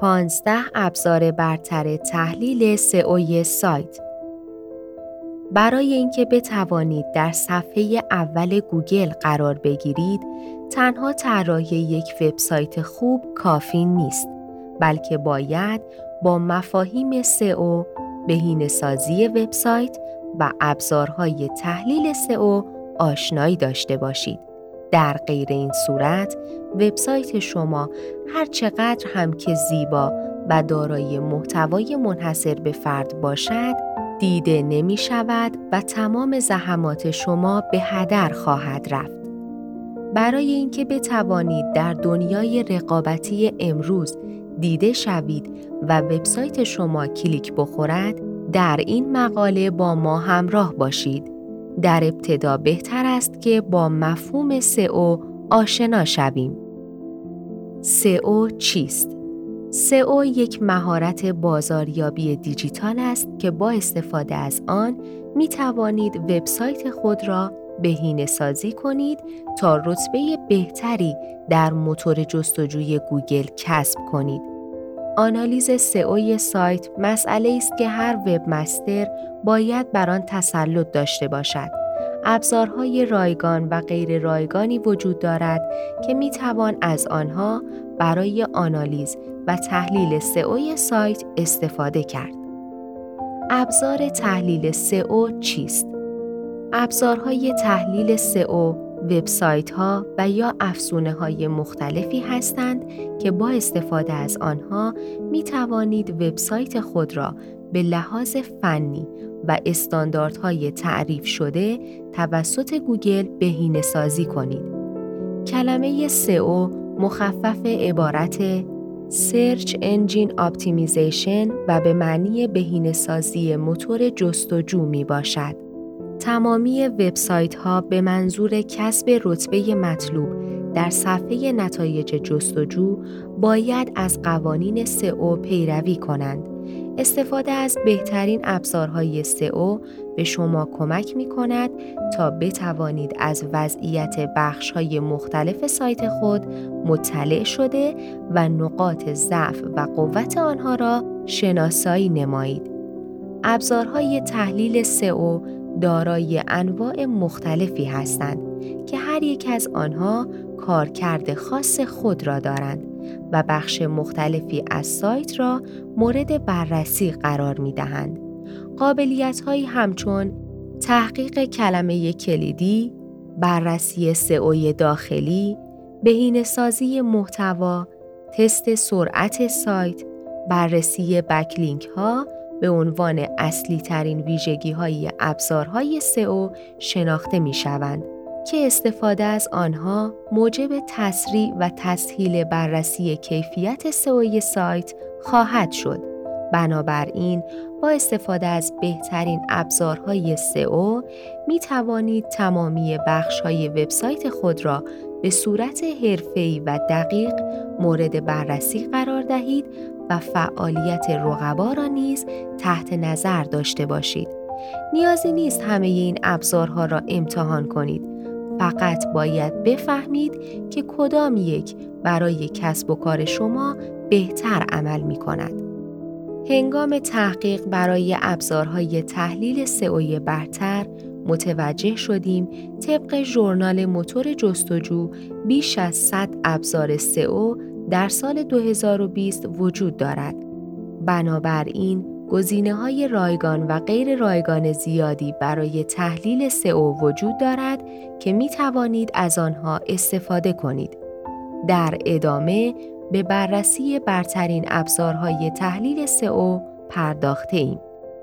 15 ابزار برتر تحلیل سئو سایت. برای اینکه بتوانید در صفحه اول گوگل قرار بگیرید، تنها طراحی یک وبسایت خوب کافی نیست، بلکه باید با مفاهیم سئو، بهینه‌سازی وبسایت و ابزارهای تحلیل سئو آشنایی داشته باشید. در غیر این صورت، وبسایت شما هر چقدر هم که زیبا و دارای محتوای منحصر به فرد باشد، دیده نمی شود و تمام زحمات شما به هدر خواهد رفت. برای اینکه بتوانید در دنیای رقابتی امروز دیده شوید و وبسایت شما کلیک بخورد، در این مقاله با ما همراه باشید. در ابتدا بهتر است که با مفهوم سئو آشنا شویم. سئو چیست؟ سئو یک مهارت بازاریابی دیجیتال است که با استفاده از آن می توانید وبسایت خود را بهینه‌سازی کنید تا رتبه بهتری در موتور جستجوی گوگل کسب کنید. آنالیز سئو سایت مسئله است که هر وبمستر باید بر آن تسلط داشته باشد. ابزارهای رایگان و غیر رایگانی وجود دارد که می توان از آنها برای آنالیز و تحلیل سئو سایت استفاده کرد. ابزار تحلیل سئو چیست؟ ابزارهای تحلیل سئو وبسایت‌ها و یا افزونه‌های مختلفی هستند که با استفاده از آنها می توانید وبسایت خود را به لحاظ فنی و استانداردهای تعریف شده توسط گوگل بهینه‌سازی کنید. کلمه سئو مخفف عبارت Search Engine Optimization و به معنی بهینه‌سازی موتور جستجو می باشد. تمامی وبسایت‌ها به منظور کسب رتبه مطلوب در صفحه نتایج جستجو باید از قوانین سئو پیروی کنند. استفاده از بهترین ابزارهای سئو به شما کمک می‌کند تا بتوانید از وضعیت بخش‌های مختلف سایت خود مطلع شده و نقاط ضعف و قوت آنها را شناسایی نمایید. ابزارهای تحلیل سئو دارای انواع مختلفی هستند که هر یک از آنها کارکرد خاص خود را دارند و بخش مختلفی از سایت را مورد بررسی قرار می‌دهند. قابلیت‌هایی همچون تحقیق کلمه کلیدی، بررسی سئو داخلی، بهینه‌سازی محتوا، تست سرعت سایت، بررسی بک‌لینک‌ها به عنوان اصلی ترین ویژگی‌های ابزارهای سئو شناخته می‌شوند که استفاده از آنها موجب تسریع و تسهیل بررسی کیفیت سئو سایت خواهد شد. بنابراین با استفاده از بهترین ابزارهای سئو می توانید تمامی بخش‌های وبسایت خود را به صورت حرفه‌ای و دقیق مورد بررسی قرار دهید و فعالیت رقبا را نیز تحت نظر داشته باشید. نیازی نیست همه این ابزارها را امتحان کنید. فقط باید بفهمید که کدام یک برای کسب و کار شما بهتر عمل می کند. هنگام تحقیق برای ابزارهای تحلیل سئو برتر متوجه شدیم طبق ژورنال موتور جستجو بیش از 100 ابزار سئو در سال 2020 وجود دارد. بنابراین گزینه‌های رایگان و غیر رایگان زیادی برای تحلیل سئو وجود دارد که می توانید از آنها استفاده کنید. در ادامه به بررسی برترین ابزارهای تحلیل سئو پرداخته‌ایم.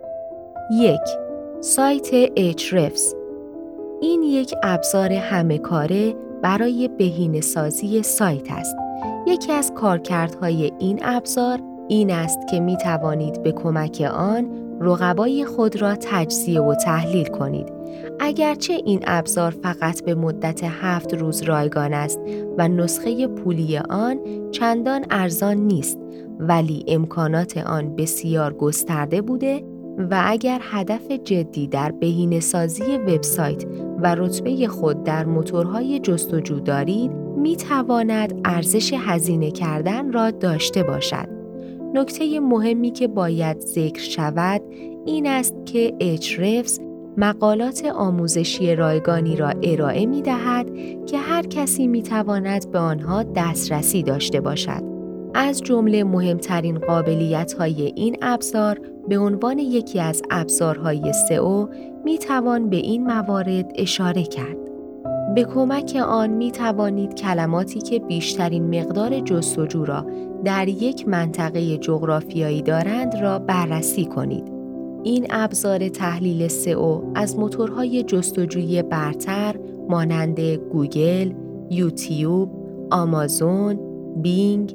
1. سایت Ahrefs. این یک ابزار همه‌کاره برای بهینه‌سازی سایت است. یکی از کارکردهای این ابزار این است که می توانید به کمک آن رقبای خود را تجزیه و تحلیل کنید. اگرچه این ابزار فقط به مدت 7 روز رایگان است و نسخه پولی آن چندان ارزان نیست، ولی امکانات آن بسیار گسترده بوده و اگر هدف جدی در بهینه‌سازی وبسایت و رتبه خود در موتورهای جستجو دارید، می تواند ارزش هزینه کردن را داشته باشد. نکته مهمی که باید ذکر شود این است که Ahrefs مقالات آموزشی رایگانی را ارائه می دهد که هر کسی می تواند به آنها دسترسی داشته باشد. از جمله مهمترین قابلیت‌های این ابزار به عنوان یکی از ابزارهای سئو می توان به این موارد اشاره کرد. به کمک آن می توانید کلماتی که بیشترین مقدار جستجو را در یک منطقه جغرافیایی دارند را بررسی کنید. این ابزار تحلیل سئو از موتورهای جستجویی برتر مانند گوگل، یوتیوب، آمازون، بینگ،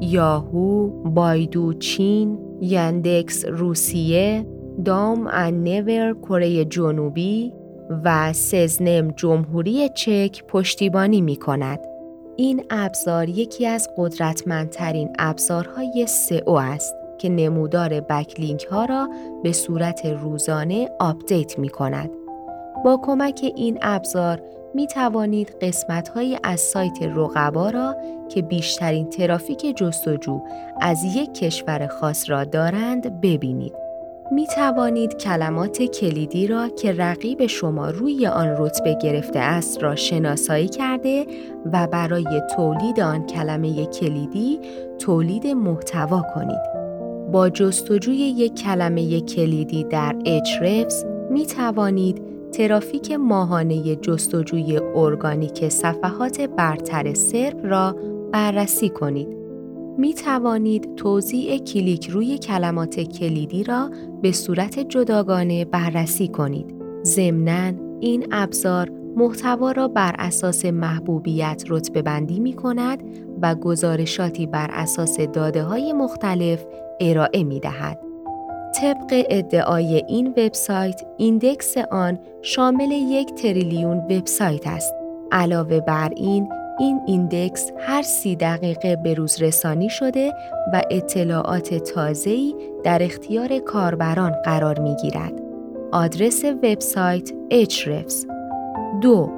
یاهو، بایدو چین، یندکس روسیه، دام اند نور کره جنوبی و سزنم جمهوری چک پشتیبانی می کند. این ابزار یکی از قدرتمندترین ابزارهای سئو است که نمودار بکلینک ها را به صورت روزانه آپدیت می کند. با کمک این ابزار می توانید قسمت‌هایی از سایت رقبا را که بیشترین ترافیک جستجو از یک کشور خاص را دارند ببینید. می توانید کلمات کلیدی را که رقیب شما روی آن رتبه گرفته است را شناسایی کرده و برای تولید آن کلمه کلیدی تولید محتوا کنید. با جستجوی یک کلمه کلیدی در Ahrefs می توانید ترافیک ماهانه جستجوی ارگانیک صفحات برتر سرپ را بررسی کنید. می توانید توزیع کلیک روی کلمات کلیدی را به صورت جداگانه بررسی کنید. ضمناً این ابزار محتوا را بر اساس محبوبیت رتبه‌بندی می کند و گزارشاتی بر اساس داده‌های مختلف ارائه می دهد. طبق ادعای این وبسایت، ایندکس آن شامل 1 تریلیون وبسایت است. علاوه بر این ایندکس هر 30 دقیقه به روز رسانی شده و اطلاعات تازه‌ای در اختیار کاربران قرار می‌گیرد. آدرس وبسایت Ahrefs. 2.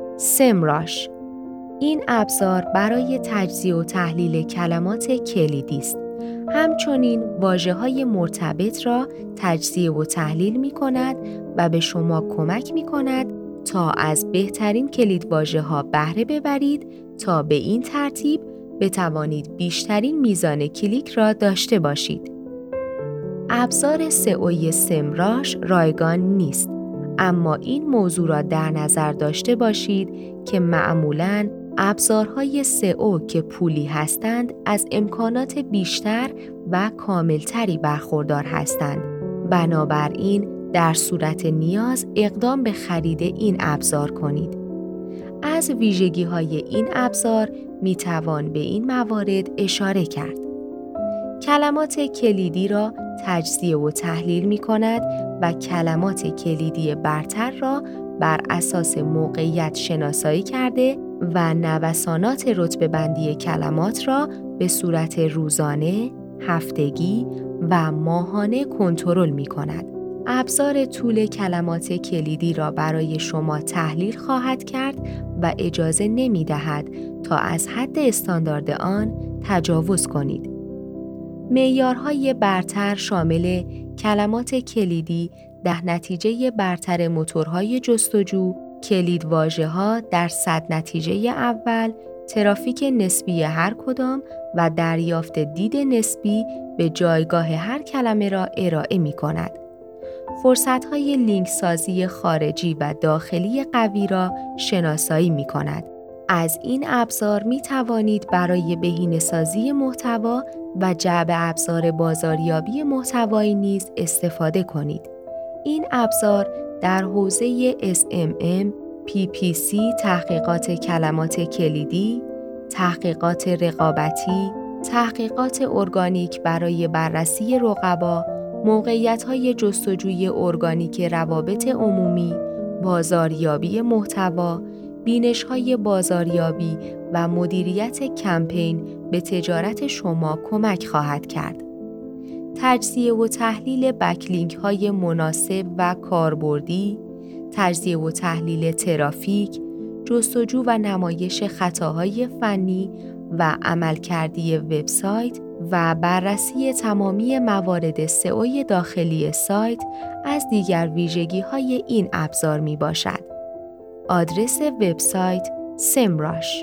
سمراش. این ابزار برای تجزیه و تحلیل کلمات کلیدی است. همچنین واژه‌های مرتبط را تجزیه و تحلیل می‌کند و به شما کمک می‌کند تا از بهترین کلیدواژه‌ها بهره ببرید تا به این ترتیب بتوانید بیشترین میزان کلیک را داشته باشید. ابزار سئوی سمراش رایگان نیست، اما این موضوع را در نظر داشته باشید که معمولاً ابزارهای سئو که پولی هستند از امکانات بیشتر و کاملتری برخوردار هستند. بنابراین در صورت نیاز اقدام به خرید این ابزار کنید. از ویژگی‌های این ابزار می‌توان به این موارد اشاره کرد. کلمات کلیدی را تجزیه و تحلیل می‌کند و کلمات کلیدی برتر را بر اساس موقعیت شناسایی کرده و نوسانات رتبه‌بندی کلمات را به صورت روزانه، هفتگی و ماهانه کنترل می‌کند. ابزار طول کلمات کلیدی را برای شما تحلیل خواهد کرد و اجازه نمی‌دهد تا از حد استاندارد آن تجاوز کنید. معیارهای برتر شامل کلمات کلیدی در نتیجه برتر موتورهای جستجو، کلیدواژه‌ها در 100 نتیجه اول، ترافیک نسبی هر کدام و دریافت دید نسبی به جایگاه هر کلمه را ارائه می‌کند. فرصت‌های لینک سازی خارجی و داخلی قوی را شناسایی می‌کند. از این ابزار می‌توانید برای بهینه‌سازی محتوا و جعب ابزار بازاریابی محتوایی نیز استفاده کنید. این ابزار در حوزه SMM، PPC، تحقیقات کلمات کلیدی، تحقیقات رقابتی، تحقیقات ارگانیک برای بررسی رقبا، موقعیت‌های جستجوی ارگانیک روابط عمومی، بازاریابی محتوا، بینش‌های بازاریابی و مدیریت کمپین به تجارت شما کمک خواهد کرد. تجزیه و تحلیل بکلینک‌های مناسب و کاربردی، تجزیه و تحلیل ترافیک، جستجو و نمایش خطاهای فنی و عملکردی وبسایت و بررسی تمامی موارد سئو داخلی سایت از دیگر ویژگی‌های این ابزار میباشد. آدرس وبسایت SEMrush.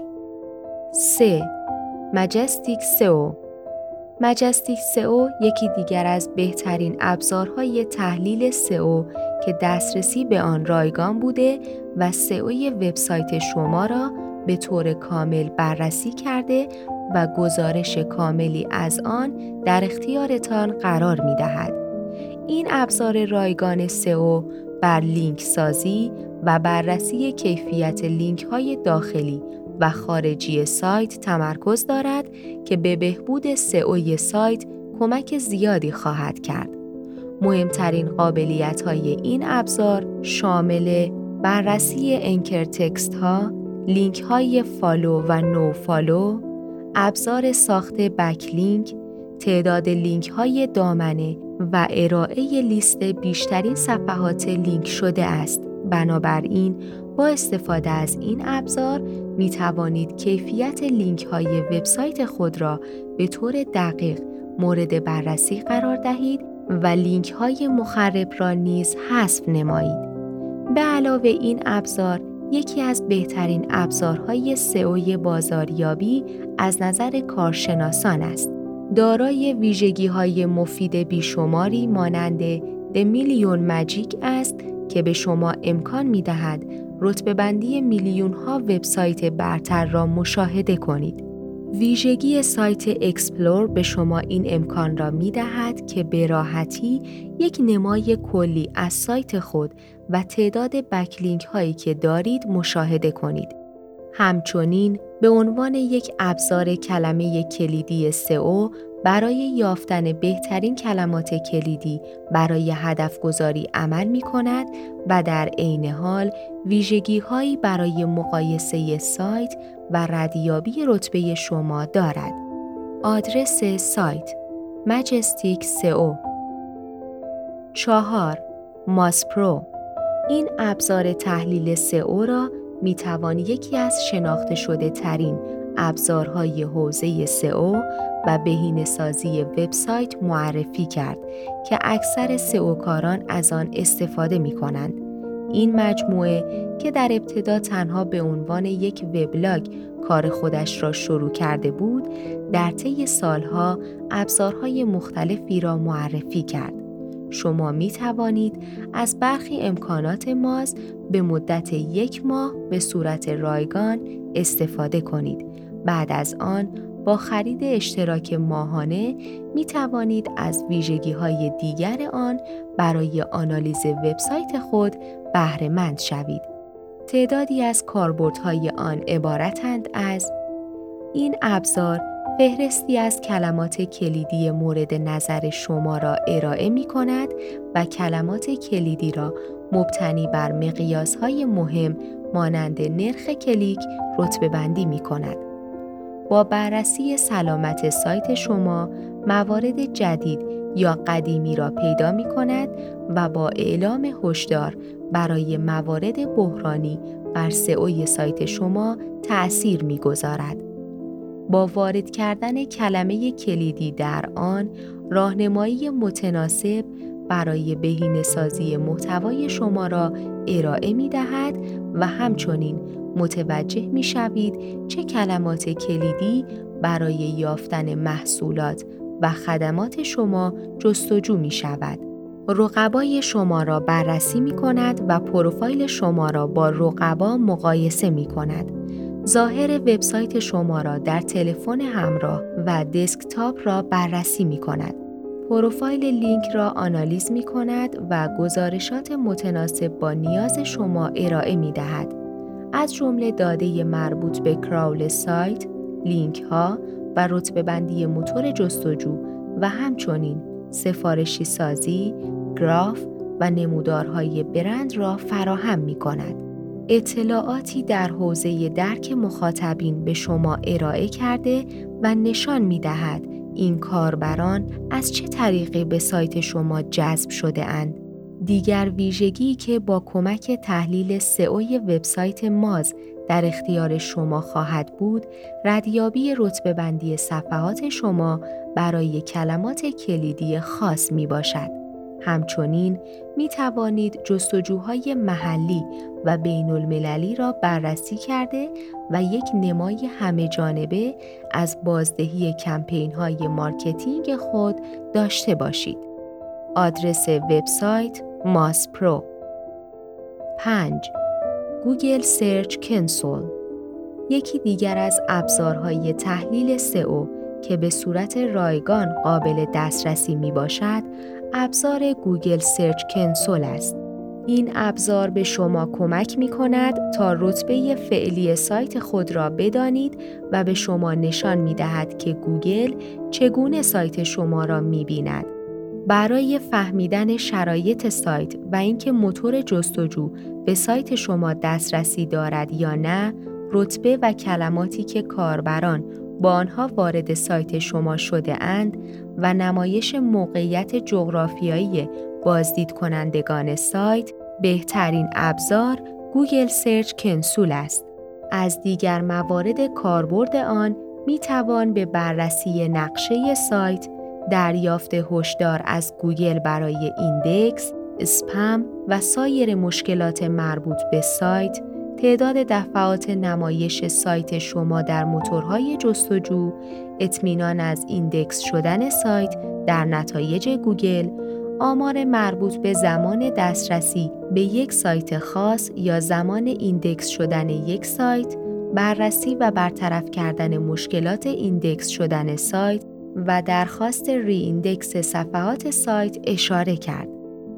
3. Majestic SEO. Majestic SEO یکی دیگر از بهترین ابزارهای تحلیل سئو که دسترسی به آن رایگان بوده و سئو وبسایت شما را به طور کامل بررسی کرده و گزارش کاملی از آن در اختیارتان قرار می‌دهد. این ابزار رایگان سئو بر لینک سازی و بررسی کیفیت لینک‌های داخلی و خارجی سایت تمرکز دارد که به بهبود سئو سایت کمک زیادی خواهد کرد. مهمترین قابلیت‌های این ابزار شامل بررسی انکر تکست ها، لینک های فالو و نو فالو، ابزار ساخت بکلینک، تعداد لینک های دامنه و ارائه لیست بیشترین صفحات لینک شده است. بنابراین با استفاده از این ابزار می توانید کیفیت لینک های وبسایت خود را به طور دقیق مورد بررسی قرار دهید و لینک های مخرب را نیز حذف نمایید. به علاوه این ابزار یکی از بهترین ابزارهای سئو بازاریابی از نظر کارشناسان است. دارای ویژگی‌های مفید بیشماری مانند The Million Magic است که به شما امکان می‌دهد رتبه‌بندی میلیون‌ها وبسایت برتر را مشاهده کنید. ویژگی سایت اکسپلور به شما این امکان را می‌دهد که به راحتی یک نمای کلی از سایت خود و تعداد بکلینک هایی که دارید مشاهده کنید. همچنین به عنوان یک ابزار کلمه کلیدی سئو برای یافتن بهترین کلمات کلیدی برای هدف گذاری عمل می کند و در عین حال ویژگی هایی برای مقایسه سایت و ردیابی رتبه شما دارد. آدرس سایت Majestic SEO. 4. ماس پرو. این ابزار تحلیل سئو را می توان یکی از شناخته شده ترین ابزارهای حوزه سئو و بهینه‌سازی وبسایت معرفی کرد که اکثر سئو کاران از آن استفاده می کنند. این مجموعه که در ابتدا تنها به عنوان یک وبلاگ کار خودش را شروع کرده بود، در طی سالها ابزارهای مختلفی را معرفی کرد. شما می توانید از برخی امکانات ماز به مدت 1 ماه به صورت رایگان استفاده کنید. بعد از آن با خرید اشتراک ماهانه می توانید از ویژگی‌های دیگر آن برای آنالیز وبسایت خود بهره مند شوید. تعدادی از کاربردهای آن عبارتند از: این ابزار فهرستی از کلمات کلیدی مورد نظر شما را ارائه می کند و کلمات کلیدی را مبتنی بر مقیاسهای مهم مانند نرخ کلیک رتبه‌بندی می کند. با بررسی سلامت سایت شما موارد جدید یا قدیمی را پیدا می کند و با اعلام هشدار برای موارد بحرانی بر سئو سایت شما تأثیر می گذارد. با وارد کردن کلمه کلیدی در آن، راهنمایی متناسب برای بهینه‌سازی محتوای شما را ارائه می‌دهد و همچنین متوجه می‌شوید چه کلمات کلیدی برای یافتن محصولات و خدمات شما جستجو می‌شود. رقبای شما را بررسی می‌کند و پروفایل شما را با رقبا مقایسه می‌کند. ظاهر وبسایت شما را در تلفن همراه و دسکتاپ را بررسی می‌کند. پروفایل لینک را آنالیز می‌کند و گزارشات متناسب با نیاز شما ارائه می‌دهد. از جمله داده مربوط به کراول سایت، لینک‌ها و رتبه‌بندی موتور جستجو و همچنین سفارشی سازی، گراف و نمودارهای برند را فراهم می‌کند. اطلاعاتی در حوزه درک مخاطبین به شما ارائه کرده و نشان می‌دهد این کاربران از چه طریقی به سایت شما جذب شده اند. دیگر ویژگی که با کمک تحلیل سئو وبسایت ماز در اختیار شما خواهد بود ردیابی رتبه‌بندی صفحات شما برای کلمات کلیدی خاص می باشد. همچنین می توانید جستجوهای محلی و بین المللی را بررسی کرده و یک نمای همه جانبه از بازدهی کمپین های مارکتینگ خود داشته باشید. آدرس وبسایت ماس پرو. 5. گوگل سرچ کنسول. یکی دیگر از ابزارهای تحلیل سئو که به صورت رایگان قابل دسترسی می باشد، ابزار گوگل سرچ کنسول است. این ابزار به شما کمک می کند تا رتبه فعلی سایت خود را بدانید و به شما نشان می دهد که گوگل چگونه سایت شما را می بیند. برای فهمیدن شرایط سایت و اینکه موتور جستجو به سایت شما دسترسی دارد یا نه، رتبه و کلماتی که کاربران با آنها وارد سایت شما شده اند و نمایش موقعیت جغرافیایی بازدید کنندگان سایت، بهترین ابزار گوگل سرچ کنسول است. از دیگر موارد کاربرد آن می توان به بررسی نقشه سایت، دریافت هشدار از گوگل برای ایندکس، اسپم و سایر مشکلات مربوط به سایت، تعداد دفعات نمایش سایت شما در موتورهای جستجو، اطمینان از ایندکس شدن سایت در نتایج گوگل، آمار مربوط به زمان دسترسی به یک سایت خاص یا زمان ایندکس شدن یک سایت، بررسی و برطرف کردن مشکلات ایندکس شدن سایت و درخواست ری ایندکس صفحات سایت اشاره کرد.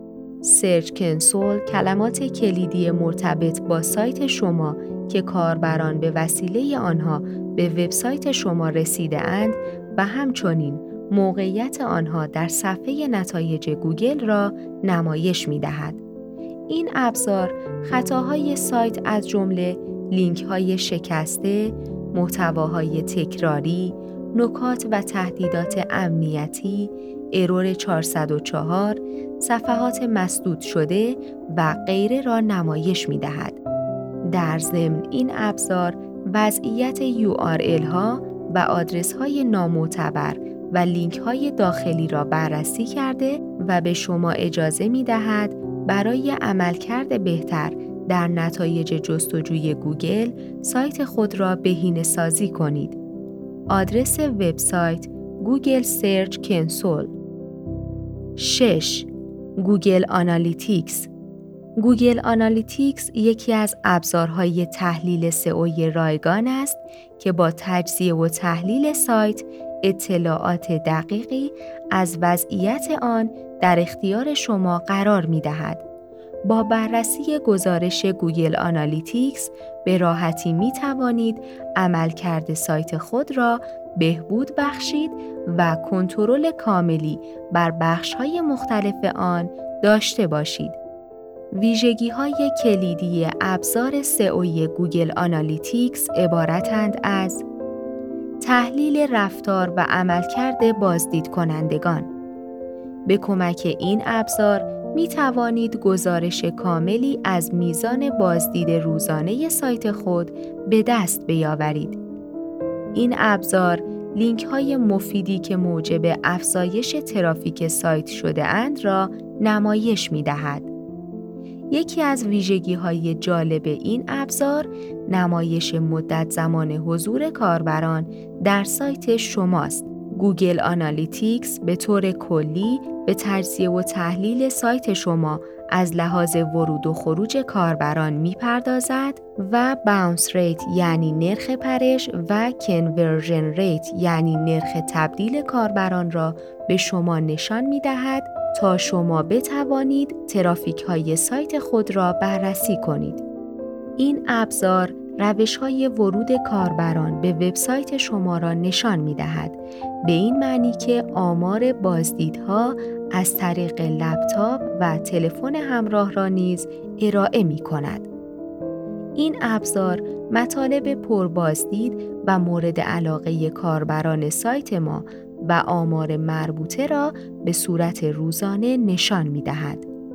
سرچ کنسول کلمات کلیدی مرتبط با سایت شما که کاربران به وسیله آنها به وبسایت شما رسیده اند و همچنین موقعیت آنها در صفحه نتایج گوگل را نمایش می دهد. این ابزار خطاهای سایت از جمله لینک‌های شکسته، محتواهای تکراری، نکات و تهدیدات امنیتی، ارور 404، صفحات مسدود شده و غیره را نمایش می دهد. در ضمن این ابزار وضعیت URL ها و آدرس های نامعتبر و لینک های داخلی را بررسی کرده و به شما اجازه می دهد برای عملکرد بهتر در نتایج جستجوی گوگل سایت خود را بهینه‌سازی کنید. آدرس وبسایت گوگل سرچ کنسول. 6. گوگل آنالیتیکس. گوگل آنالیتیکس یکی از ابزارهای تحلیل سئوی رایگان است که با تجزیه و تحلیل سایت اطلاعات دقیقی از وضعیت آن در اختیار شما قرار می‌دهد. با بررسی گزارش گوگل آنالیتیکس به راحتی می توانید عملکرد سایت خود را بهبود بخشید و کنترل کاملی بر بخش‌های مختلف آن داشته باشید. ویژگی‌های کلیدی ابزار سئوی گوگل آنالیتیکس عبارتند از تحلیل رفتار و عملکرد بازدید کنندگان. به کمک این ابزار می توانید گزارش کاملی از میزان بازدید روزانه سایت خود به دست بیاورید. این ابزار لینک های مفیدی که موجب افزایش ترافیک سایت شده اند را نمایش می دهد. یکی از ویژگی های جالب این ابزار نمایش مدت زمان حضور کاربران در سایت شماست. گوگل آنالیتیکس به طور کلی به تجزیه و تحلیل سایت شما از لحاظ ورود و خروج کاربران می‌پردازد و باونس ریت یعنی نرخ پرش و کنورژن ریت یعنی نرخ تبدیل کاربران را به شما نشان می‌دهد تا شما بتوانید ترافیک‌های سایت خود را بررسی کنید. این ابزار روش‌های ورود کاربران به وبسایت شما را نشان می‌دهد، به این معنی که آمار بازدیدها از طریق لپتاپ و تلفن همراه را نیز ارائه می‌کند. این ابزار مطالب پربازدید و مورد علاقه کاربران سایت ما و آمار مربوطه را به صورت روزانه نشان می‌دهد.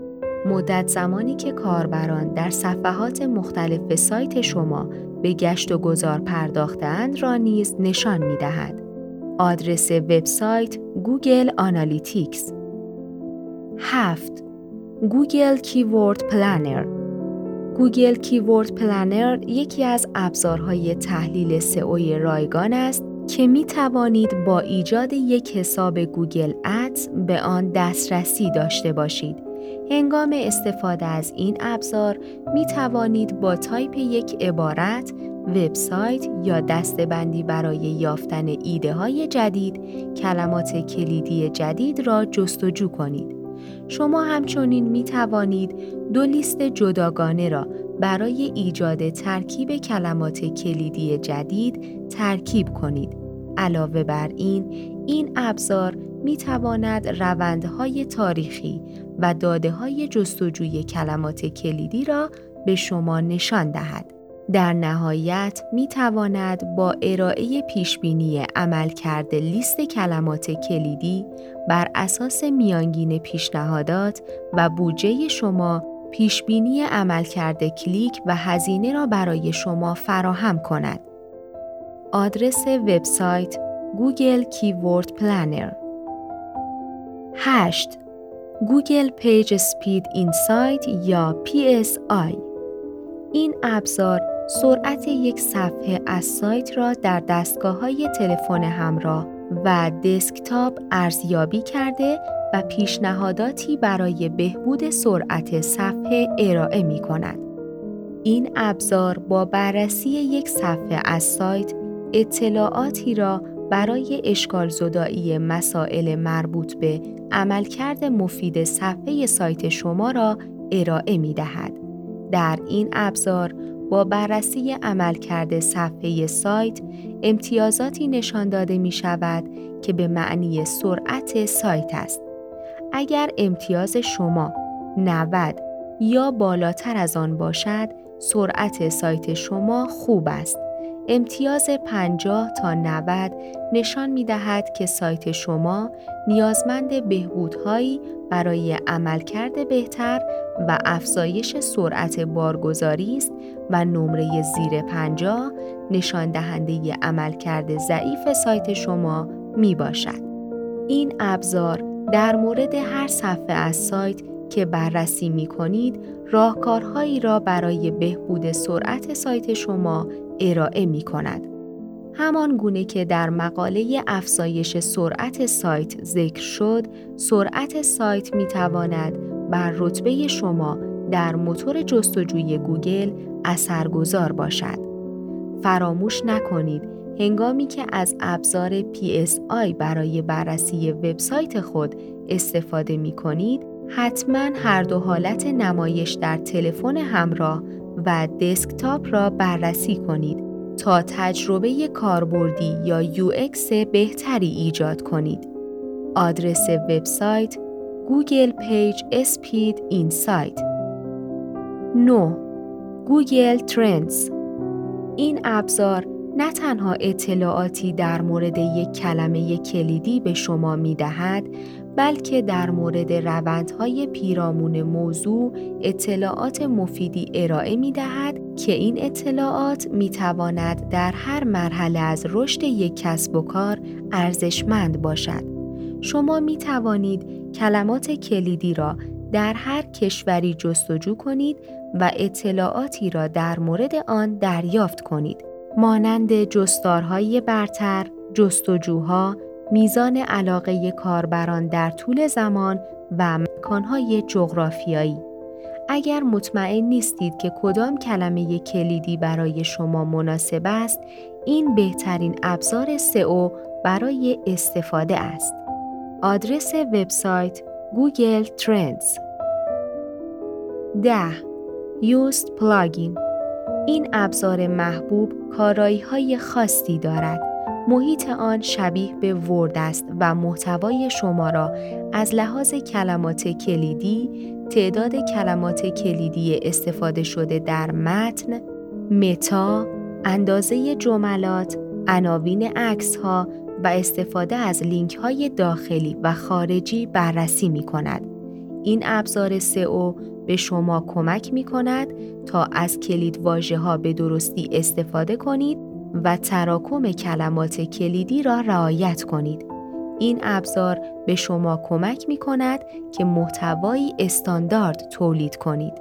مدت زمانی که کاربران در صفحات مختلف سایت شما به گشت و گذار پرداخته‌اند را نیز نشان می‌دهد. آدرس وبسایت گوگل آنالیتیکس. 7. گوگل کیورد پلنر. گوگل کیورد پلنر یکی از ابزارهای تحلیل سئو رایگان است که می توانید با ایجاد یک حساب گوگل ادز به آن دسترسی داشته باشید. هنگام استفاده از این ابزار می توانید با تایپ یک عبارت، وبسایت یا دسته‌بندی برای یافتن ایده‌های جدید، کلمات کلیدی جدید را جستجو کنید. شما همچنین می توانید 2 لیست جداگانه را برای ایجاد ترکیب کلمات کلیدی جدید ترکیب کنید. علاوه بر این ابزار می تواند روندهای تاریخی و داده‌های جستجوی کلمات کلیدی را به شما نشان دهد. در نهایت می تواند با ارائه پیشبینی عملکرد لیست کلمات کلیدی بر اساس میانگین پیشنهادات و بودجه شما پیشبینی عملکرد کلیک و هزینه را برای شما فراهم کند. آدرس وبسایت گوگل کیورد پلنر. 8. گوگل پیج اسپید اینسایت یا PSI. این ابزار سرعت یک صفحه از سایت را در دستگاه‌های تلفن همراه و دسکتاپ ارزیابی کرده و پیشنهاداتی برای بهبود سرعت صفحه ارائه می‌کند. این ابزار با بررسی یک صفحه از سایت اطلاعاتی را برای اشکال زدایی مسائل مربوط به عملکرد مفید صفحه سایت شما را ارائه می‌دهد. در این ابزار با بررسی عملکرد صفحه سایت امتیازاتی نشان داده می شود که به معنی سرعت سایت است. اگر امتیاز شما 90 یا بالاتر از آن باشد، سرعت سایت شما خوب است. امتیاز 50 تا 90 نشان می دهد که سایت شما نیازمند بهبودهایی برای عملکرد بهتر و افزایش سرعت بارگذاری است و نمره زیر 50 نشان دهنده عملکرد ضعیف سایت شما می باشد. این ابزار در مورد هر صفحه از سایت که بررسی می کنید، راهکارهایی را برای بهبود سرعت سایت شما ارائه می کند. همان گونه که در مقاله افزایش سرعت سایت ذکر شد، سرعت سایت می تواند بر رتبه شما در موتور جستجوی گوگل اثرگذار باشد. فراموش نکنید هنگامی که از ابزار PSI برای بررسی وبسایت خود استفاده می کنید، حتما هر دو حالت نمایش در تلفن همراه و دسکتاپ را بررسی کنید تا تجربه کاربردی یا UX بهتری ایجاد کنید. آدرس وبسایت گوگل پیج اسپید اینسایت. 9. گوگل ترندز. این ابزار نه تنها اطلاعاتی در مورد یک کلمه کلیدی به شما می دهد، بلکه در مورد روندهای پیرامون موضوع اطلاعات مفیدی ارائه می دهد که این اطلاعات می تواند در هر مرحله از رشد یک کسب و کار ارزشمند باشد. شما می توانید کلمات کلیدی را در هر کشوری جستجو کنید و اطلاعاتی را در مورد آن دریافت کنید، مانند جستارهای برتر، جستجوها، میزان علاقه کاربران در طول زمان و مکانهای جغرافیایی. اگر مطمئن نیستید که کدام کلمه کلیدی برای شما مناسب است، این بهترین ابزار سئو برای استفاده است. آدرس وبسایت گوگل ترندز. 10. یوست پلاگین. این ابزار محبوب کارایی‌های خاصی دارد. محیط آن شبیه به ورد است و محتوای شما را از لحاظ کلمات کلیدی، تعداد کلمات کلیدی استفاده شده در متن، متا، اندازه جملات، عناوین عکس‌ها و استفاده از لینک‌های داخلی و خارجی بررسی می‌کند. این ابزار سئو به شما کمک می کند تا از کلیدواژه‌ها به درستی استفاده کنید و تراکم کلمات کلیدی را رعایت کنید. این ابزار به شما کمک می کند که محتوایی استاندارد تولید کنید.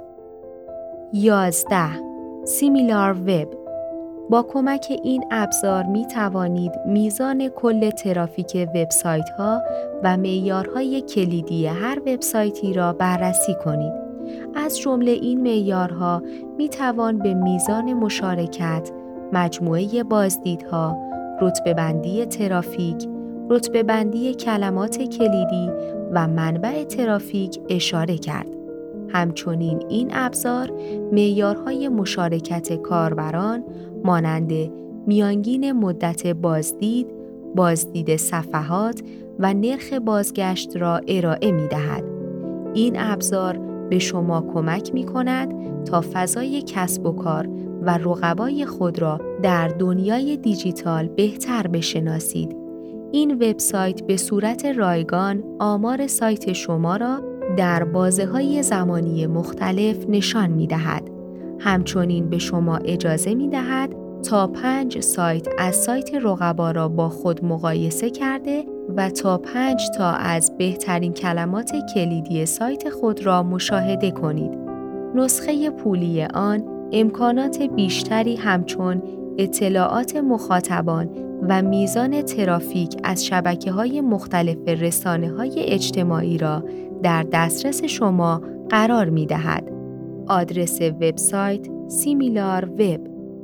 11. سیمیلار وب. با کمک این ابزار می توانید میزان کل ترافیک وبسایت‌ها و معیارهای کلیدی هر وبسایتی را بررسی کنید. از جمله این معیارها می توان به میزان مشارکت، مجموعه بازدیدها، رتبه‌بندی ترافیک، رتبه‌بندی کلمات کلیدی و منبع ترافیک اشاره کرد. همچنین این ابزار معیارهای مشارکت کاربران مانند میانگین مدت بازدید، بازدید صفحات و نرخ بازگشت را ارائه می‌دهد. این ابزار به شما کمک می‌کند تا فضای کسب و کار و رقبای خود را در دنیای دیجیتال بهتر بشناسید. این وبسایت به صورت رایگان آمار سایت شما را در بازه‌های زمانی مختلف نشان می‌دهد. همچنین به شما اجازه می‌دهد تا 5 سایت از سایت رقبا را با خود مقایسه کرده و تا 5 تا از بهترین کلمات کلیدی سایت خود را مشاهده کنید. نسخه پولی آن امکانات بیشتری همچون اطلاعات مخاطبان و میزان ترافیک از شبکه‌های مختلف رسانه‌های اجتماعی را در دسترس شما قرار می‌دهد. آدرس وبسایت سیمیلار وب.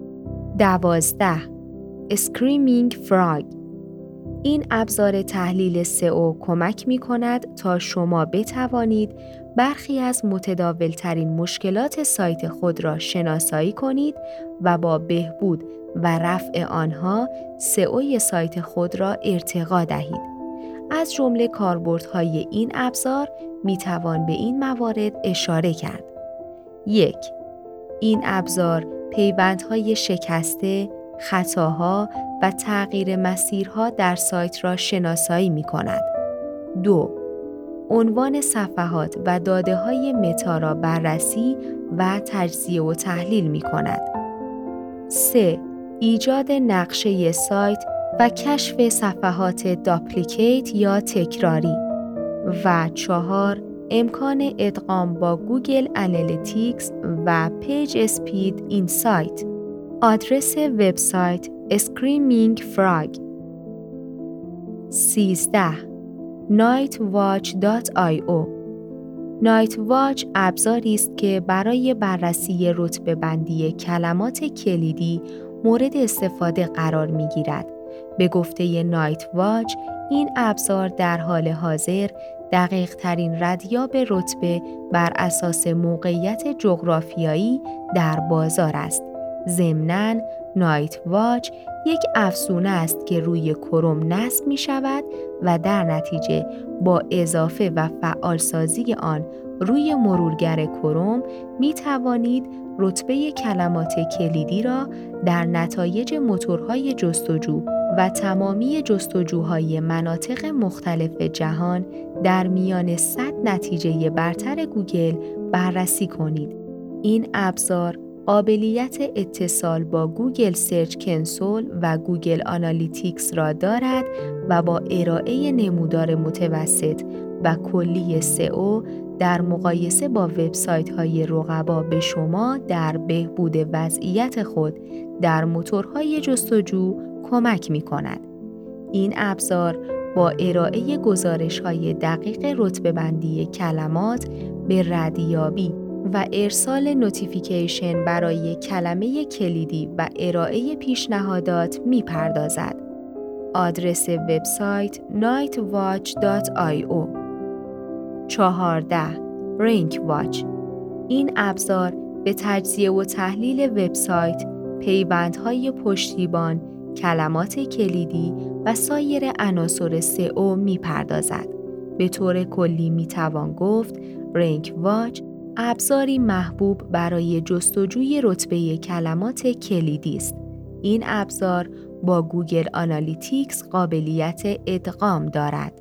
12. اسکریمینگ فراگ. این ابزار تحلیل سئو کمک می‌کند تا شما بتوانید برخی از متداول‌ترین مشکلات سایت خود را شناسایی کنید و با بهبود و رفع آنها سئوی سایت خود را ارتقا دهید. از جمله کاربردهای این ابزار می‌توان به این موارد اشاره کرد. 1. این ابزار پیوندهای شکسته، خطاها و تغییر مسیرها در سایت را شناسایی می‌کند. 2. عنوان صفحات و داده‌های متا را بررسی و تجزیه و تحلیل می‌کند. 3. ایجاد نقشه سایت و کشف صفحات داپلیکیت یا تکراری. و 4. امکان ادغام با گوگل آنالیتیکس و پیج اسپید اینسایت. آدرس وبسایت اسکریمینگ فراگ. 13. nightwatch.io. نایت‌واچ ابزاری است که برای بررسی رتبه‌بندی کلمات کلیدی مورد استفاده قرار می‌گیرد. به گفته نایت‌واچ، این ابزار در حال حاضر دقیق‌ترین ردیاب رتبه بر اساس موقعیت جغرافیایی در بازار است. ضمناً نایت‌واچ یک افزونه است که روی کروم نصب می شود و در نتیجه با اضافه و فعالسازی آن روی مرورگر کروم می توانید رتبه کلمات کلیدی را در نتایج موتورهای جستجو و تمامی جستجوهای مناطق مختلف جهان در میان 100 نتیجه برتر گوگل بررسی کنید. این ابزار قابلیت اتصال با گوگل سرچ کنسول و گوگل آنالیتیکس را دارد و با ارائه نمودار متوسط و کلی سئو در مقایسه با وبسایت‌های رقبا به شما در بهبود وضعیت خود در موتورهای جستجو کمک می‌کند. این ابزار با ارائه گزارش‌های دقیق رتبه‌بندی کلمات به ردیابی و ارسال نوتیفیکیشن برای کلمه کلیدی و ارائه پیشنهادات می‌پردازد. آدرس وبسایت nightwatch.io. 14. رنک واچ. این ابزار به تجزیه و تحلیل وبسایت، پیوندهای پشتیبان، کلمات کلیدی و سایر عناصر سئو می‌پردازد. به طور کلی می‌توان گفت رنک واچ ابزاری محبوب برای جستجوی رتبه کلمات کلیدی است. این ابزار با گوگل آنالیتیکس قابلیت ادغام دارد.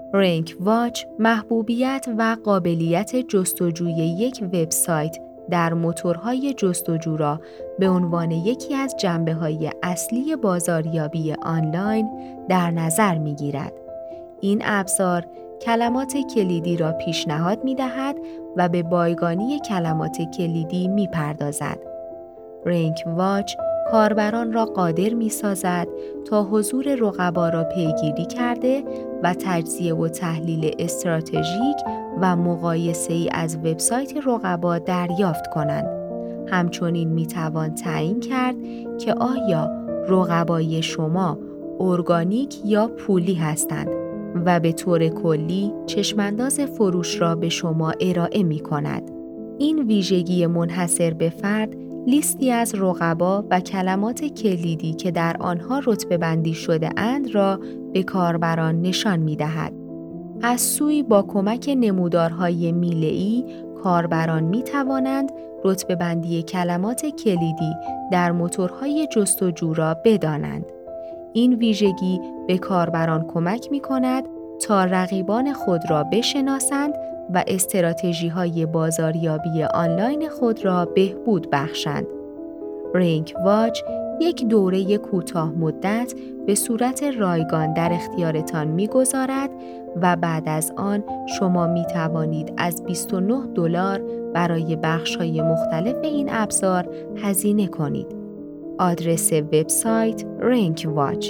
رنک واچ محبوبیت و قابلیت جستجوی یک وبسایت در موتورهای جستجو را به عنوان یکی از جنبه‌های اصلی بازاریابی آنلاین در نظر می‌گیرد. این ابزار کلمات کلیدی را پیشنهاد می‌دهد و به بایگانی کلمات کلیدی می‌پردازد. رنک واچ کاربران را قادر می‌سازد تا حضور رقبا را پیگیری کرده و تجزیه و تحلیل استراتژیک و مقایسه‌ای از وبسایت رقبا دریافت کنند. همچنین می‌توان تعیین کرد که آیا رقبای شما ارگانیک یا پولی هستند و به طور کلی چشمانداز فروش را به شما ارائه می‌کند. این ویژگی منحصر به فرد لیستی از رقبا و کلمات کلیدی که در آنها رتبه بندی شده اند را به کاربران نشان می‌دهد. از سوی با کمک نمودارهای میله‌ای کاربران می‌توانند رتبه بندی کلمات کلیدی در موتورهای جستجو را بدانند. این ویژگی به کاربران کمک می‌کند تا رقیبان خود را بشناسند و استراتژی‌های بازاریابی آنلاین خود را بهبود بخشند. رنک واچ یک دوره کوتاه مدت به صورت رایگان در اختیارتان می‌گذارد و بعد از آن شما می‌توانید از $29 برای بخش‌های مختلف این ابزار هزینه کنید. آدرس وبسایت رنک واچ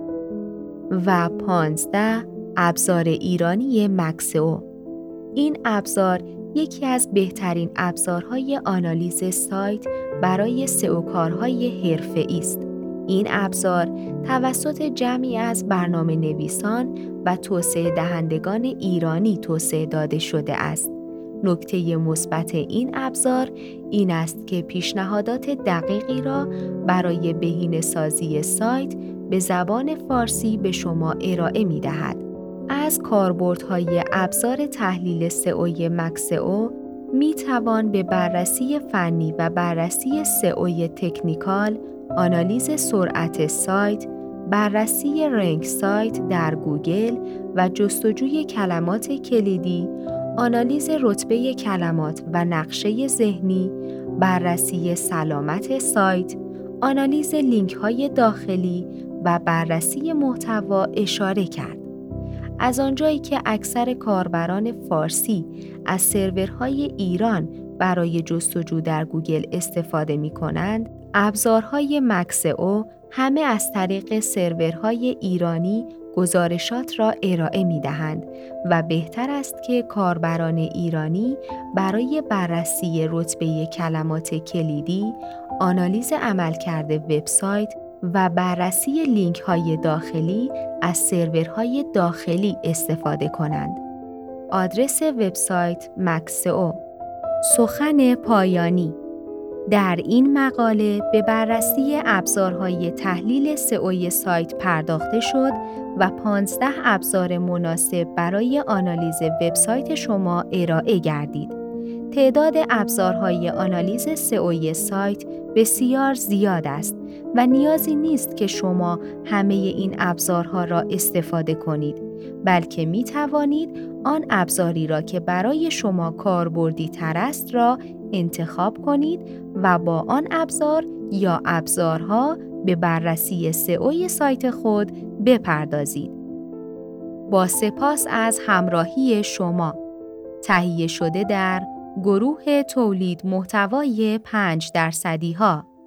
و 15 ابزار ایرانی مکسئو. این ابزار یکی از بهترین ابزارهای آنالیز سایت برای سئو کارهای حرفه‌ای است. این ابزار توسط جمعی از برنامه‌نویسان و توسعه دهندگان ایرانی توسعه داده شده است. نکته مثبت این ابزار این است که پیشنهادات دقیقی را برای بهینه‌سازی سایت به زبان فارسی به شما ارائه می‌دهد. از کاربردهای ابزار تحلیل سئوی مکسئو می‌توان به بررسی فنی و بررسی سئوی تکنیکال، آنالیز سرعت سایت، بررسی رنک سایت در گوگل و جستجوی کلمات کلیدی، آنالیز رتبه کلمات و نقشه ذهنی، بررسی سلامت سایت، آنالیز لینک‌های داخلی و بررسی محتوا اشاره کرد. از آنجایی که اکثر کاربران فارسی از سرورهای ایران برای جستجو در گوگل استفاده می‌کنند، ابزارهای مکسئو همه از طریق سرورهای ایرانی گزارشات را ارائه می‌دهند و بهتر است که کاربران ایرانی برای بررسی رتبه کلمات کلیدی، آنالیز عملکرد وبسایت و بررسی لینک‌های داخلی از سرورهای داخلی استفاده کنند. آدرس وبسایت مکسئو. سخن پایانی. در این مقاله به بررسی ابزارهای تحلیل سئوی سایت پرداخته شد و 15 ابزار مناسب برای آنالیز وبسایت شما ارائه گردید. تعداد ابزارهای آنالیز سئوی سایت بسیار زیاد است و نیازی نیست که شما همه این ابزارها را استفاده کنید، بلکه می توانید آن ابزاری را که برای شما کاربردی تر است را انتخاب کنید و با آن ابزار یا ابزارها به بررسی سئوی سایت خود بپردازید. با سپاس از همراهی شما. تهیه شده در گروه تولید محتوای 5%.